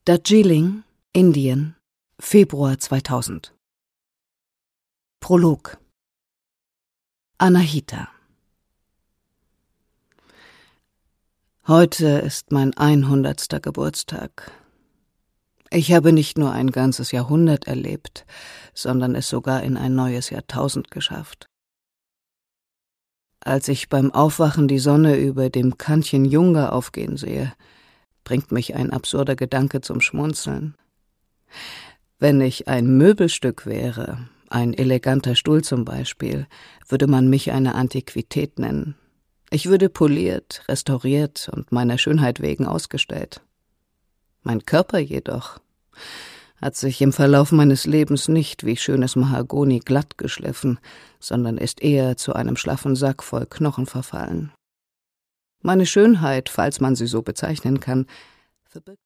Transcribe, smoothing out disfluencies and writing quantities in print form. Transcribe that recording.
Darjeeling, Indien, Februar 2000. Prolog. Anahita. Heute ist mein 100. Geburtstag. Ich habe nicht nur ein ganzes Jahrhundert erlebt, sondern es sogar in ein neues Jahrtausend geschafft. Als ich beim Aufwachen die Sonne über dem Kanchenjunga aufgehen sehe, bringt mich ein absurder Gedanke zum Schmunzeln. Wenn ich ein Möbelstück wäre, ein eleganter Stuhl zum Beispiel, würde man mich eine Antiquität nennen. Ich würde poliert, restauriert und meiner Schönheit wegen ausgestellt. Mein Körper jedoch hat sich im Verlauf meines Lebens nicht wie schönes Mahagoni glatt geschliffen, sondern ist eher zu einem schlaffen Sack voll Knochen verfallen. Meine Schönheit, falls man sie so bezeichnen kann, verbirgt